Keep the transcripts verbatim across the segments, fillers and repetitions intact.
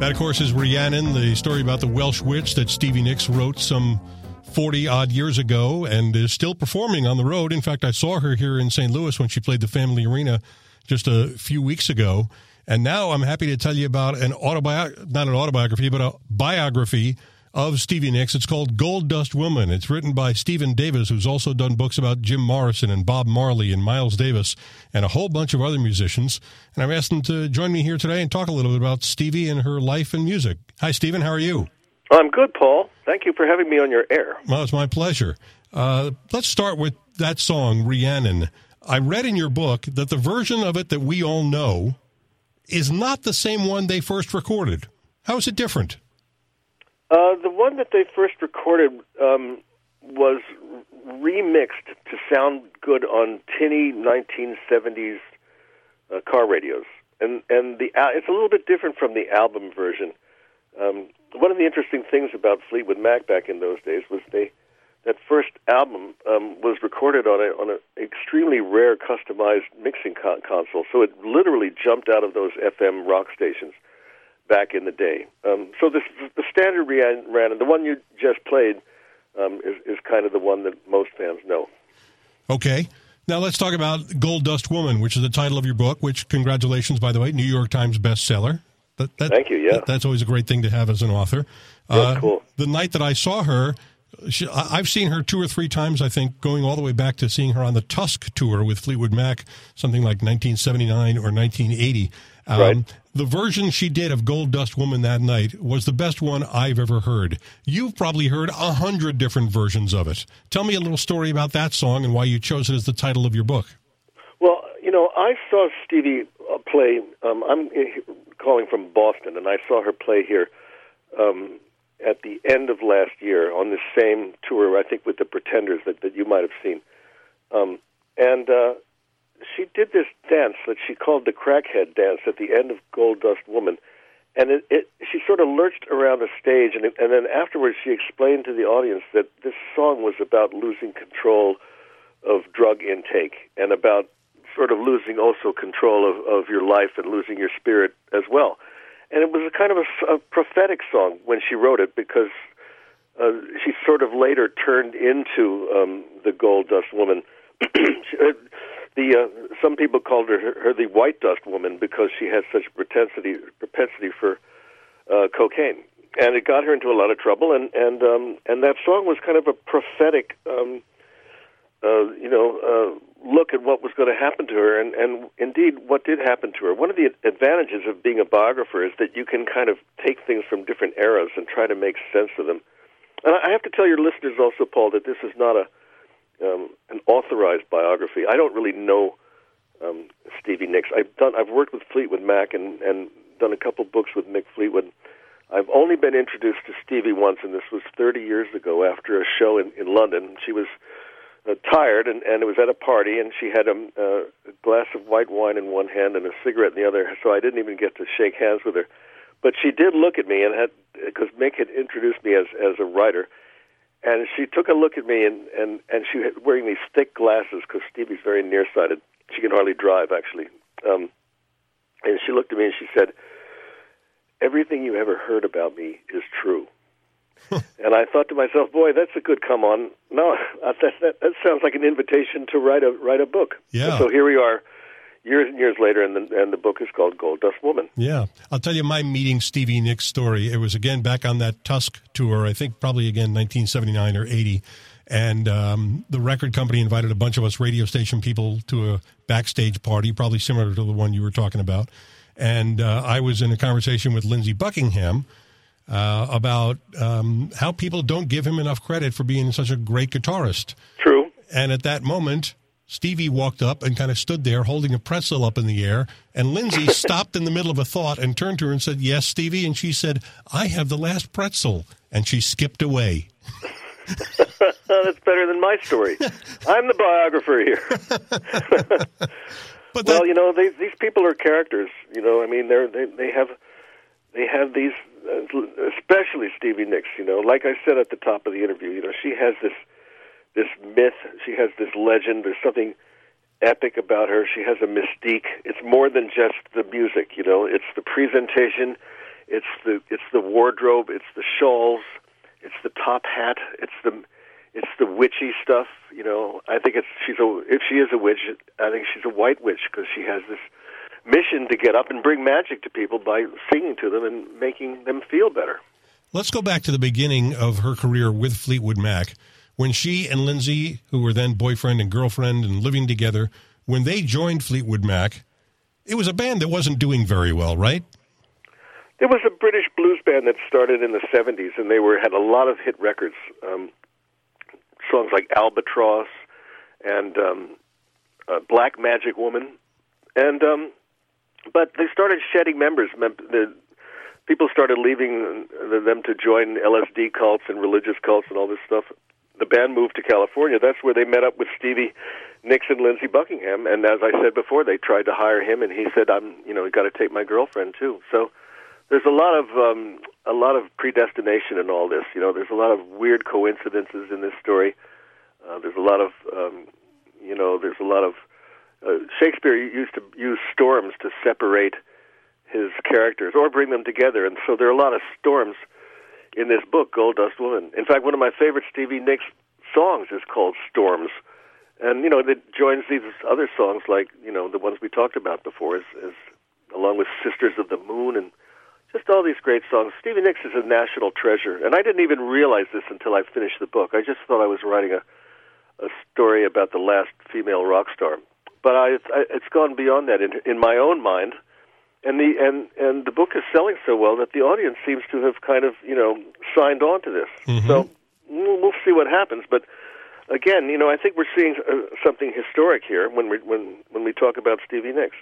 That, of course, is Rhiannon, the story about the Welsh witch that Stevie Nicks wrote some forty-odd years ago and is still performing on the road. In fact, I saw her here in Saint Louis when she played the Family Arena just a few weeks ago. And now I'm happy to tell you about an autobiography, not an autobiography, but a biography of Stevie Nicks. It's called Gold Dust Woman. It's written by Stephen Davis, who's also done books about Jim Morrison and Bob Marley and Miles Davis and a whole bunch of other musicians. And I've asked them to join me here today and talk a little bit about Stevie and her life and music. Hi, Stephen. How are you? I'm good, Paul. Thank you for having me on your air. Well, it's my pleasure. Uh, let's start with that song, Rhiannon. I read in your book that the version of it that we all know is not the same one they first recorded. How is it different? Uh, the one that they first recorded um, was remixed to sound good on tinny nineteen seventies uh, car radios, and and the uh, it's a little bit different from the album version. Um, one of the interesting things about Fleetwood Mac back in those days was they that first album um, was recorded on a on an extremely rare customized mixing con- console, so it literally jumped out of those F M rock stations back in the day. Um, so this, the standard Rhiannon, the one you just played, um, is, is kind of the one that most fans know. Okay. Now let's talk about Gold Dust Woman, which is the title of your book, which, congratulations, by the way, New York Times bestseller. That, that, Thank you, yeah. That, that's always a great thing to have as an author. Yeah, uh, cool. The night that I saw her, she, I've seen her two or three times, I think, going all the way back to seeing her on the Tusk tour with Fleetwood Mac, something like nineteen seventy-nine or nineteen eighty. Um, right. The version she did of Gold Dust Woman that night was the best one I've ever heard. You've probably heard a hundred different versions of it. Tell me a little story about that song and why you chose it as the title of your book. Well, you know, I saw Stevie uh, play, um, I'm calling from Boston, and I saw her play here um, at the end of last year on this same tour, I think with the Pretenders that, that you might have seen. Um, and uh, she did this dance that she called the crackhead dance at the end of Gold Dust Woman. And it, it, she sort of lurched around the stage, and, it, and then afterwards she explained to the audience that this song was about losing control of drug intake and about sort of losing also control of, of your life and losing your spirit as well. And it was a kind of a, a prophetic song when she wrote it, because uh, she sort of later turned into um, the Gold Dust Woman. she, uh, the uh, some people called her, her her the White Dust Woman because she had such propensity propensity for uh, cocaine, and it got her into a lot of trouble. And and um, and that song was kind of a prophetic, um, uh, you know, uh, look at what was going to happen to her, and and indeed what did happen to her. One of the advantages of being a biographer is that you can kind of take things from different eras and try to make sense of them. And I have to tell your listeners also, Paul, that this is not a Um, an authorized biography. I don't really know um, Stevie Nicks. I've done. I've worked with Fleetwood Mac and, and done a couple books with Mick Fleetwood. I've only been introduced to Stevie once, and this was thirty years ago after a show in, in London. She was uh, tired, and, and it was at a party, and she had a, uh, a glass of white wine in one hand and a cigarette in the other, so I didn't even get to shake hands with her. But she did look at me, and had because Mick had introduced me as, as a writer. And she took a look at me, and, and, and she was wearing these thick glasses because Stevie's very nearsighted. She can hardly drive, actually. Um, and she looked at me and she said, "Everything you ever heard about me is true." And I thought to myself, boy, that's a good come on. No, that, that, that sounds like an invitation to write a write a book. Yeah. So here we are, years and years later, and the, and the book is called Gold Dust Woman. Yeah. I'll tell you my meeting Stevie Nicks story. It was, again, back on that Tusk tour, I think probably, again, nineteen seventy-nine or eighty. And um, the record company invited a bunch of us radio station people to a backstage party, probably similar to the one you were talking about. And uh, I was in a conversation with Lindsey Buckingham uh, about um, how people don't give him enough credit for being such a great guitarist. True. And at that moment, Stevie walked up and kind of stood there holding a pretzel up in the air, and Lindsey stopped in the middle of a thought and turned to her and said, "Yes, Stevie?" And she said, "I have the last pretzel." And she skipped away. That's better than my story. I'm the biographer here. But well, that, you know, they, these people are characters. You know, I mean, they're, they they have they have these, uh, especially Stevie Nicks. You know, like I said at the top of the interview, you know, she has this this myth. She has this legend. There's something epic about her. She has a mystique. It's more than just the music. You know, it's the presentation. It's the it's the wardrobe. It's the shawls. It's the top hat. It's the it's the witchy stuff. You know, I think it's she's a if she is a witch, I think she's a white witch because she has this mission to get up and bring magic to people by singing to them and making them feel better. Let's go back to the beginning of her career with Fleetwood Mac. When she and Lindsay, who were then boyfriend and girlfriend and living together, when they joined Fleetwood Mac, it was a band that wasn't doing very well, right? There was a British blues band that started in the seventies, and they were had a lot of hit records. Um, songs like Albatross and um, uh, Black Magic Woman. And um, but they started shedding members. The people started leaving them to join L S D cults and religious cults and all this stuff. The band moved to California. That's where they met up with Stevie Nicks and Lindsey Buckingham. And as I said before, they tried to hire him, and he said, "I'm, you know, you got to take my girlfriend too." So there's a lot of um, a lot of predestination in all this. You know, there's a lot of weird coincidences in this story. Uh, there's a lot of, um, you know, there's a lot of uh, Shakespeare used to use storms to separate his characters or bring them together, and so there are a lot of storms in this book, Gold Dust Woman. In fact, one of my favorite Stevie Nicks songs is called Storms. And, you know, it joins these other songs like, you know, the ones we talked about before, is, is along with Sisters of the Moon and just all these great songs. Stevie Nicks is a national treasure. And I didn't even realize this until I finished the book. I just thought I was writing a, a story about the last female rock star. But I, I, it's gone beyond that in, in my own mind. And the and, and the book is selling so well that the audience seems to have kind of, you know, signed on to this. Mm-hmm. So we'll, we'll see what happens. But again, you know, I think we're seeing uh, something historic here when we when when we talk about Stevie Nicks.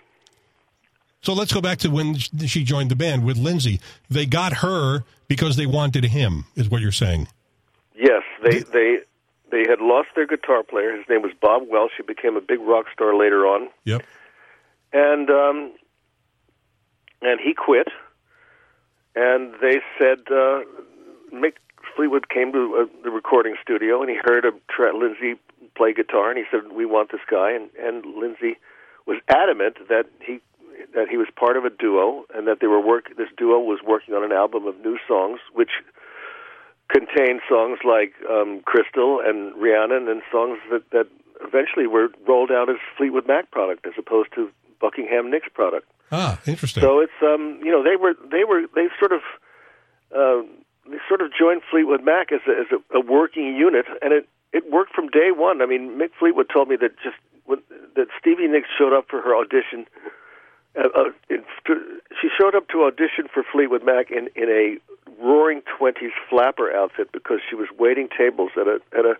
So let's go back to when she joined the band with Lindsay. They got her because they wanted him, is what you're saying. Yes, they they they had lost their guitar player. His name was Bob Welch. He became a big rock star later on. Yep. And um, and he quit. And they said, uh, Mick Fleetwood came to uh, the recording studio, and he heard a tra- Lindsay play guitar, and he said, "We want this guy." And and Lindsay was adamant that he that he was part of a duo, and that they were work. This duo was working on an album of new songs, which contained songs like um, "Crystal" and "Rhiannon," and songs that, that eventually were rolled out as Fleetwood Mac product, as opposed to Buckingham Nicks product. Ah, interesting. So it's um, you know, they were they were they sort of uh, they sort of joined Fleetwood Mac as a, as a, a working unit, and it, it worked from day one. I mean, Mick Fleetwood told me that just when, that Stevie Nicks showed up for her audition. Uh, uh, in, to, she showed up to audition for Fleetwood Mac in, in a Roaring Twenties flapper outfit because she was waiting tables at a at a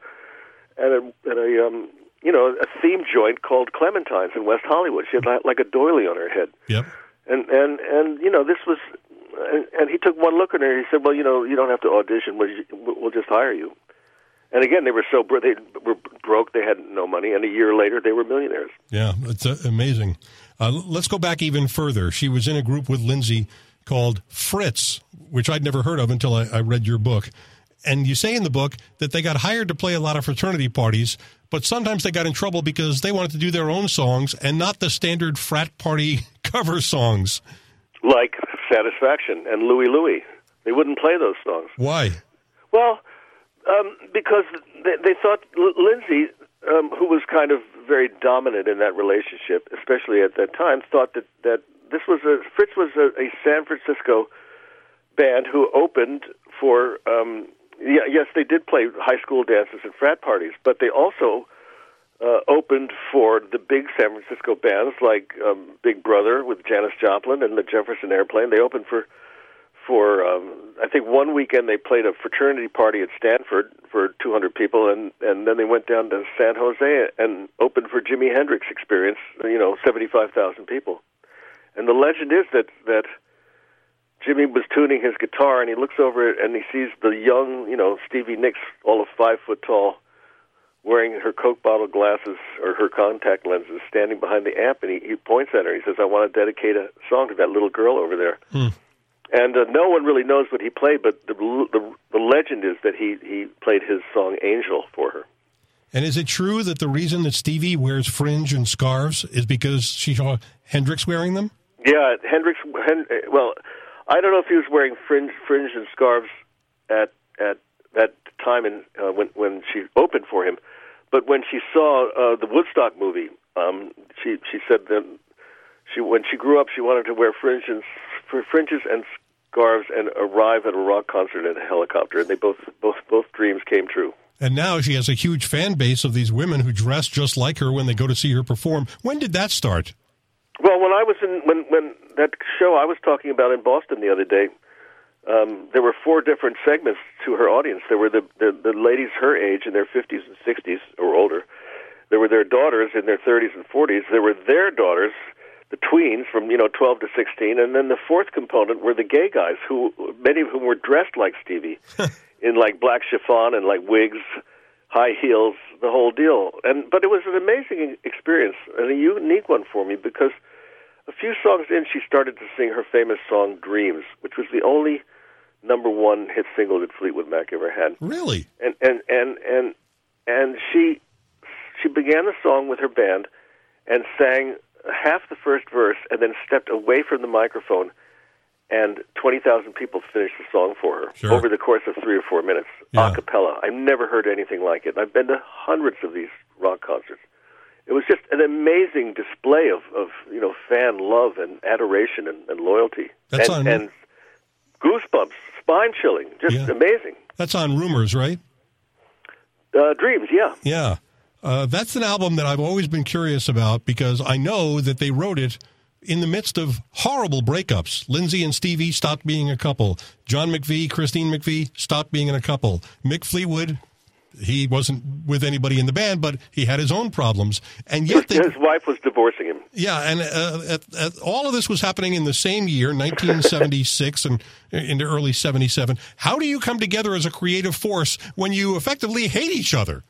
at a at a um, you know, a theme joint called Clementine's in West Hollywood. She had like a doily on her head. Yep. And and and you know, this was, and, and he took one look at her. He said, "Well, you know, you don't have to audition. We'll, we'll just hire you." And again, they were so bro- they were broke. They had no money, and a year later, they were millionaires. Yeah, it's uh, amazing. Uh, let's go back even further. She was in a group with Lindsay called Fritz, which I'd never heard of until I, I read your book. And you say in the book that they got hired to play a lot of fraternity parties, but sometimes they got in trouble because they wanted to do their own songs and not the standard frat party cover songs. Like Satisfaction and Louie Louie. They wouldn't play those songs. Why? Well, um, because they, they thought L- Lindsay, um, who was kind of very dominant in that relationship, especially at that time, thought that, that this was a, Fritz was a, a San Francisco band who opened for... Um, Yeah, yes, they did play high school dances and frat parties, but they also uh, opened for the big San Francisco bands like um, Big Brother with Janis Joplin and the Jefferson Airplane. They opened for, for um, I think one weekend they played a fraternity party at Stanford for two hundred people, and, and then they went down to San Jose and opened for Jimi Hendrix Experience, you know, seventy-five thousand people. And the legend is that that Jimmy was tuning his guitar, and he looks over it, and he sees the young, you know, Stevie Nicks, all of five foot tall, wearing her Coke bottle glasses or her contact lenses, standing behind the amp, and he, he points at her. He says, "I want to dedicate a song to that little girl over there." Hmm. And uh, no one really knows what he played, but the, the the legend is that he he played his song "Angel" for her. And is it true that the reason that Stevie wears fringe and scarves is because she saw Hendrix wearing them? Yeah, Hendrix. Hen, well. I don't know if he was wearing fringe, fringe and scarves at at that time in, uh, when when she opened for him, but when she saw uh, the Woodstock movie, um, she she said that she when she grew up she wanted to wear fringe and, fringes and scarves and arrive at a rock concert in a helicopter, and they both both both dreams came true. And now she has a huge fan base of these women who dress just like her when they go to see her perform. When did that start? Well, when I was in when when that show I was talking about in Boston the other day, um, there were four different segments to her audience. There were the, the the ladies her age in their fifties and sixties or older. There were their daughters in their thirties and forties. There were their daughters, the tweens from you know twelve to sixteen, and then the fourth component were the gay guys, who many of whom were dressed like Stevie, in like black chiffon and like wigs, high heels, the whole deal. And but it was an amazing experience and a unique one for me because a few songs in, she started to sing her famous song "Dreams," which was the only number one hit single that Fleetwood Mac ever had. Really? And and and and and she she began the song with her band and sang half the first verse, and then stepped away from the microphone, and twenty thousand people finished the song for her Sure. over the course of three or four minutes, Yeah. a cappella. I've never heard anything like it. I've been to hundreds of these rock concerts. It was just an amazing display of, of you know, fan love and adoration and, and loyalty. That's and, on- and goosebumps, spine-chilling, just Yeah. amazing. That's on Rumors, right? Uh, Dreams, yeah. Yeah. Uh, that's an album that I've always been curious about because I know that they wrote it in the midst of horrible breakups. Lindsay and Stevie stopped being a couple. John McVie, Christine McVie stopped being in a couple. Mick Fleetwood, he wasn't with anybody in the band, but he had his own problems. And yet they, His wife was divorcing him. yeah, and uh, at, at, all of this was happening in the same year, nineteen seventy-six, and into early seventy-seven. How do you come together as a creative force when you effectively hate each other?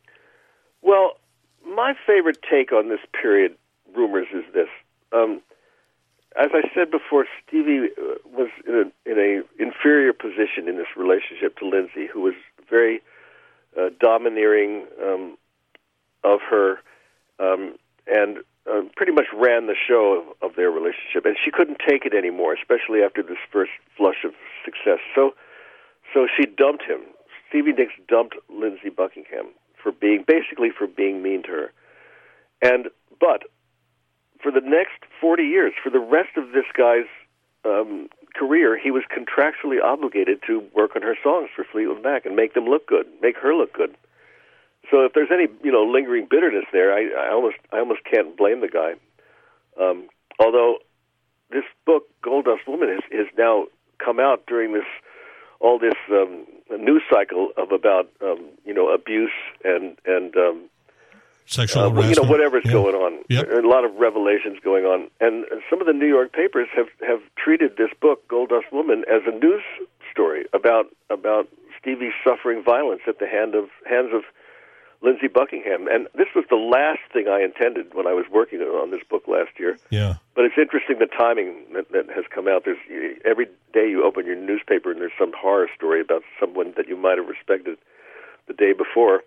Well, my favorite take on this period, Rumors, is this. Um, as I said before, Stevie uh, was in a, in a inferior position in this relationship to Lindsay, who was very uh, domineering um, of her, um, and uh, pretty much ran the show of, of their relationship. And she couldn't take it anymore, especially after this first flush of success. So, so she dumped him. Stevie Nicks dumped Lindsey Buckingham for being basically for being mean to her. And but for the next forty years, for the rest of this guy's um, career, he was contractually obligated to work on her songs for Fleetwood Mac and make them look good, make her look good. So if there's any you know lingering bitterness there, I, I almost I almost can't blame the guy. Um, although this book, Gold-Dust Woman, has, has now come out during this all this um, news cycle of about um, you know abuse and and um, Sexual uh, harassment. you know whatever's Yeah. going on. Yep. There are a lot of revelations going on, and some of the New York papers have, have treated this book, Gold-Dust Woman, as a news story about about Stevie suffering violence at the hand of hands of Lindsey Buckingham. And this was the last thing I intended when I was working on this book last year. Yeah. But it's interesting the timing that, that has come out. There's every day you open your newspaper and there's some horror story about someone that you might have respected the day before.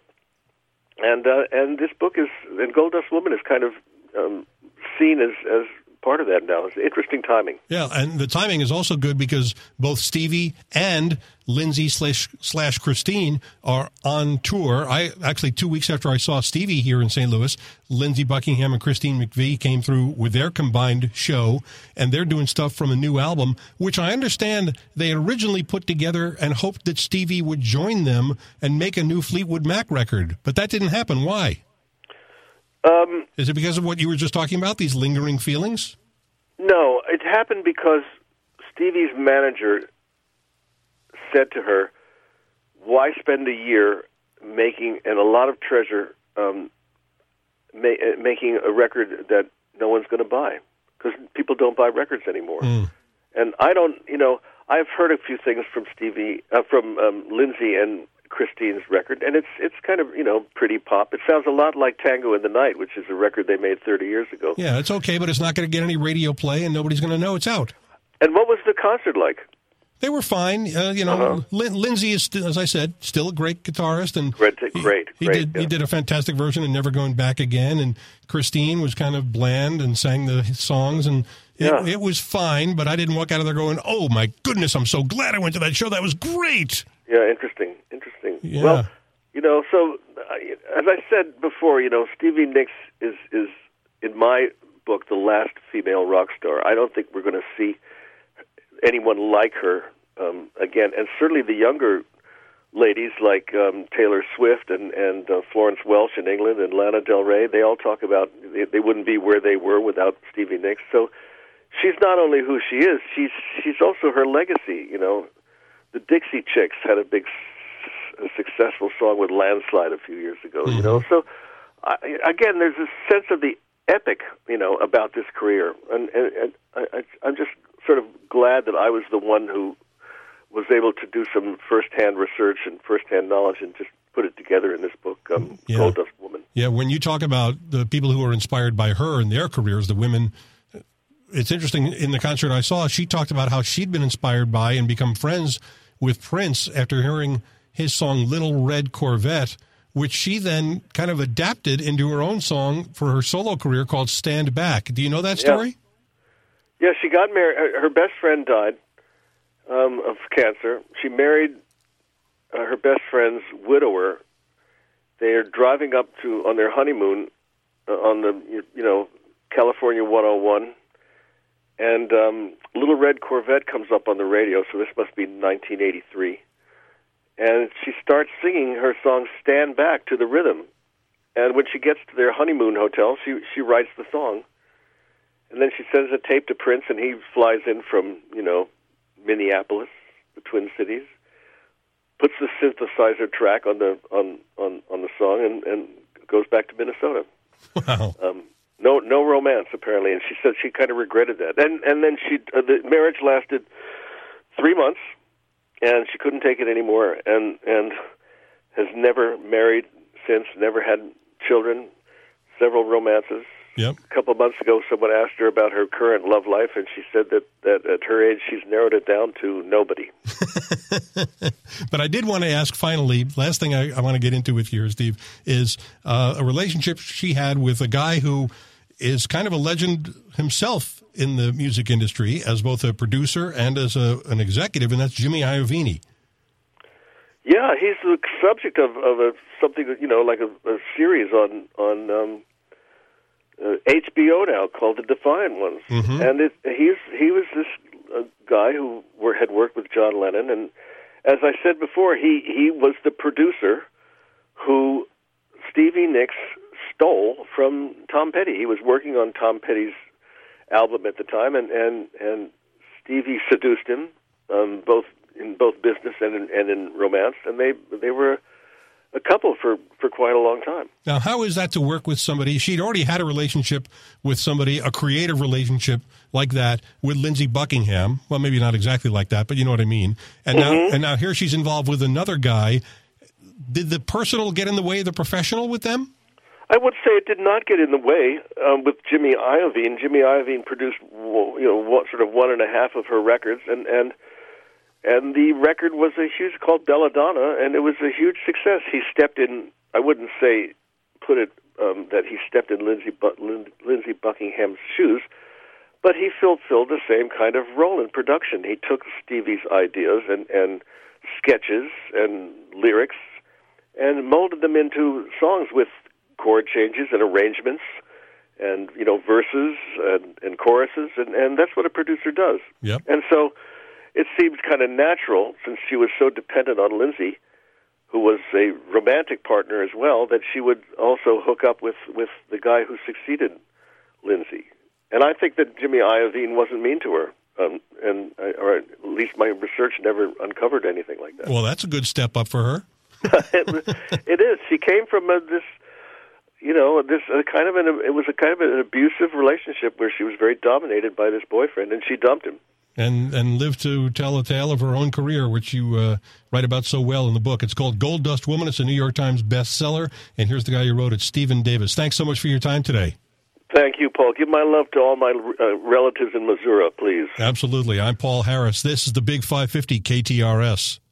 And uh, and this book is, and Gold-Dust Woman is kind of um, seen as, as part of that now. It's interesting timing. Yeah, and the timing is also good because both Stevie and Lindsay slash, slash Christine are on tour. I actually, two weeks after I saw Stevie here in Saint Louis, Lindsey Buckingham and Christine McVie came through with their combined show, and they're doing stuff from a new album, which I understand they had originally put together and hoped that Stevie would join them and make a new Fleetwood Mac record. But that didn't happen. Why? Um, Is it because of what you were just talking about, these lingering feelings? no, it happened because Stevie's manager said to her, why spend a year making, and a lot of treasure, um, ma- making a record that no one's going to buy? Because people don't buy records anymore. Mm. And I don't, you know, I've heard a few things from Stevie, uh, from um, Lindsay and Christine's record, and it's it's kind of, you know, pretty pop. It sounds a lot like Tango in the Night, which is a record they made thirty years ago. Yeah, it's okay, but it's not going to get any radio play, and nobody's going to know it's out. And what was the concert like? They were fine. Uh, you know, Uh-huh. Lin- Lindsay is, st- as I said, still a great guitarist, and Great, he- great, He, great, did yeah. he did a fantastic version of "Never Going Back Again." And Christine was kind of bland and sang the songs, and It, yeah. it was fine, but I didn't walk out of there going, oh, my goodness, I'm so glad I went to that show. That was great. Yeah, interesting, interesting. Yeah. Well, you know, so uh, as I said before, you know, Stevie Nicks is, is, in my book, the last female rock star. I don't think we're going to see anyone like her um, again, and certainly the younger ladies like um, Taylor Swift and, and uh, Florence Welch in England and Lana Del Rey, they all talk about they, they wouldn't be where they were without Stevie Nicks. So she's not only who she is, she's she's also her legacy. You know, the Dixie Chicks had a big, a successful song with Landslide a few years ago. Mm-hmm. You know, so I, again, there's a sense of the epic, you know, about this career, and, and, and I, I'm just sort of glad that I was the one who was able to do some first-hand research and first-hand knowledge and just put it together in this book, um, yeah. Gold Dust Woman. Yeah, when you talk about the people who were inspired by her in their careers, the women, it's interesting, in the concert I saw, she talked about how she'd been inspired by and become friends with Prince after hearing his song Little Red Corvette, which she then kind of adapted into her own song for her solo career called Stand Back. Do you know that story? Yeah, yeah she got married. Her best friend died um, of cancer. She married uh, her best friend's widower. They are driving up to on their honeymoon uh, on the, you know, California one oh one, and um, Little Red Corvette comes up on the radio, so this must be nineteen eighty-three. And she starts singing her song Stand Back to the rhythm. And when she gets to their honeymoon hotel, she she writes the song. And then she sends a tape to Prince, and he flies in from, you know, Minneapolis, the Twin Cities, puts the synthesizer track on the on, on, on the song, and, and goes back to Minnesota. Wow. Um, no no romance, apparently. And she said she kind of regretted that. And, and then she uh, the marriage lasted three months. And she couldn't take it anymore, and and has never married since, never had children, several romances. Yep. A couple of months ago, someone asked her about her current love life, and she said that, that at her age, she's narrowed it down to nobody. But I did want to ask, finally, last thing I, I want to get into with you, Steve, is uh, a relationship she had with a guy who is kind of a legend himself in the music industry as both a producer and as a, an executive, and that's Jimmy Iovine. Yeah, he's the subject of, of a, something, you know, like a, a series on on um, uh, H B O now called The Defiant Ones. Mm-hmm. And it, he's he was this uh, guy who were, had worked with John Lennon, and as I said before, he, he was the producer who Stevie Nicks stole from Tom Petty. He was working on Tom Petty's album at the time, and, and, and Stevie seduced him, um, both in both business and in, and in romance, and they they were a couple for, for quite a long time. Now, how is that to work with somebody? She'd already had a relationship with somebody, a creative relationship like that with Lindsey Buckingham. Well, maybe not exactly like that, but you know what I mean. And mm-hmm. now, and now here she's involved with another guy. Did the personal get in the way of the professional with them? I would say it did not get in the way um, with Jimmy Iovine. Jimmy Iovine produced, you know, what, sort of one and a half of her records, and and and the record was a huge called Belladonna, and it was a huge success. He stepped in. I wouldn't say put it um, that he stepped in Lindsey Bu- Lin- Lindsey Buckingham's shoes, but he filled filled the same kind of role in production. He took Stevie's ideas and and sketches and lyrics and molded them into songs with chord changes and arrangements and, you know, verses and, and choruses, and, and that's what a producer does. Yep. And so it seems kind of natural, since she was so dependent on Lindsey, who was a romantic partner as well, that she would also hook up with, with the guy who succeeded Lindsey. And I think that Jimmy Iovine wasn't mean to her, um, and or at least my research never uncovered anything like that. Well, that's a good step up for her. it, it is. She came from a, this... You know, this uh, kind of an it was a kind of an abusive relationship where she was very dominated by this boyfriend, and she dumped him. And and lived to tell a tale of her own career, which you uh, write about so well in the book. It's called Gold Dust Woman. It's a New York Times bestseller. And here's the guy who wrote it, Stephen Davis. Thanks so much for your time today. Thank you, Paul. Give my love to all my uh, relatives in Missouri, please. Absolutely. I'm Paul Harris. This is the Big five fifty K T R S.